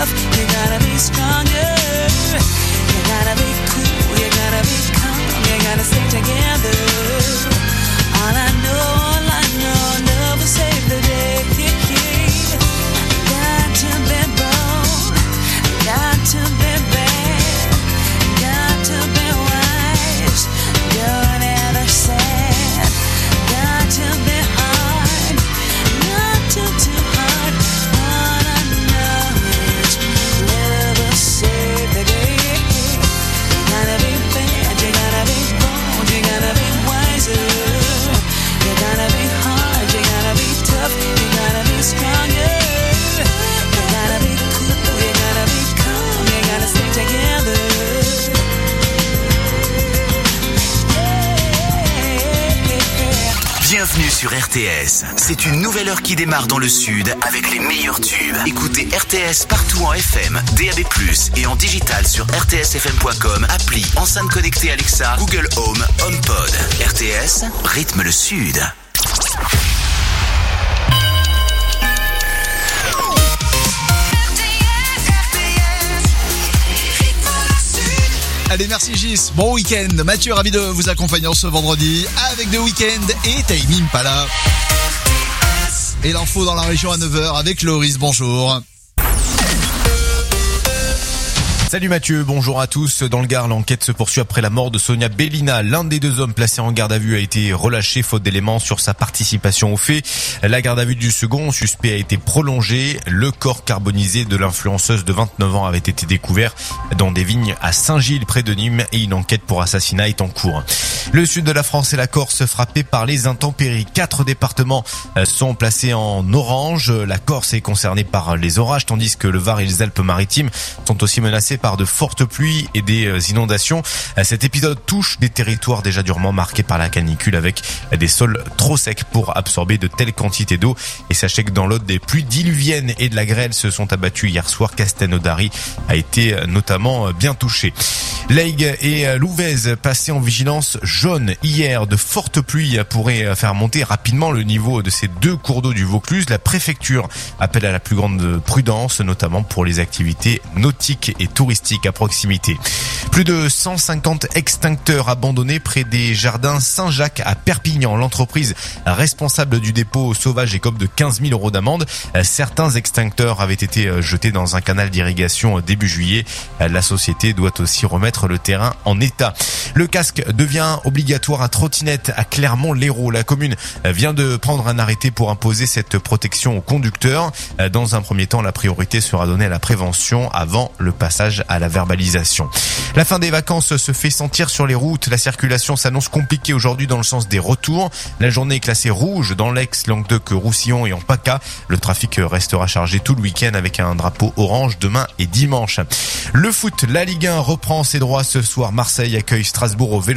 tough, you gotta be stronger. You gotta be cool, you gotta be calm, you gotta stay together. All I know, never save the day. Got to be bold, got to be bad, got to be wise, don't ever sad. Got to be hard, not too hard. All I know is never save the day. You gotta be bad, you gotta be bold, you gotta be wiser. You gotta be hard, you gotta be tough, you gotta be stronger. You gotta be cool, you gotta be calm, you gotta stay together. Bienvenue sur RTS. C'est une nouvelle heure qui démarre dans le sud avec les meilleurs tubes. Écoutez RTS partout en FM, DAB+, et en digital sur rtsfm.com, appli, enceinte connectée Alexa, Google Home, HomePod. RTS, rythme le sud. Allez, merci Gis. Bon week-end. Mathieu, ravi de vous accompagner ce vendredi avec The Weeknd et Tame Impala. Et l'info dans la région à 9h avec Loris. Bonjour. Salut Mathieu, bonjour à tous. Dans le Gard, l'enquête se poursuit après la mort de Sonia Bellina. L'un des deux hommes placés en garde à vue a été relâché faute d'éléments sur sa participation au fait. La garde à vue du second suspect a été prolongée. Le corps carbonisé de l'influenceuse de 29 ans avait été découvert dans des vignes à Saint-Gilles près de Nîmes et une enquête pour assassinat est en cours. Le sud de la France et la Corse frappés par les intempéries. 4 départements sont placés en orange. La Corse est concernée par les orages tandis que le Var et les Alpes-Maritimes sont aussi menacés par de fortes pluies et des inondations. Cet épisode touche des territoires déjà durement marqués par la canicule avec des sols trop secs pour absorber de telles quantités d'eau. Et sachez que dans l'Aude, des pluies diluviennes et de la grêle se sont abattues hier soir. Castelnaudary a été notamment bien touché. L'Aigle et l'Ouvèze passés en vigilance jaune hier. De fortes pluies pourraient faire monter rapidement le niveau de ces deux cours d'eau du Vaucluse. La préfecture appelle à la plus grande prudence, notamment pour les activités nautiques et touristiques à proximité. Plus de 150 extincteurs abandonnés près des jardins Saint-Jacques à Perpignan. L'entreprise responsable du dépôt sauvage écope de 15 000 € d'amende. Certains extincteurs avaient été jetés dans un canal d'irrigation début juillet. La société doit aussi remettre le terrain en état. Le casque devient obligatoire à trottinette à Clermont-Lérault. La commune vient de prendre un arrêté pour imposer cette protection aux conducteurs. Dans un premier temps, la priorité sera donnée à la prévention avant le passage à la verbalisation. La fin des vacances se fait sentir sur les routes. La circulation s'annonce compliquée aujourd'hui dans le sens des retours. La journée est classée rouge dans l'Aix, Languedoc-Roussillon et en PACA. Le trafic restera chargé tout le week-end avec un drapeau orange demain et dimanche. Le foot, la Ligue 1 reprend ses droits ce soir. Marseille accueille Strasbourg au Vélodrome.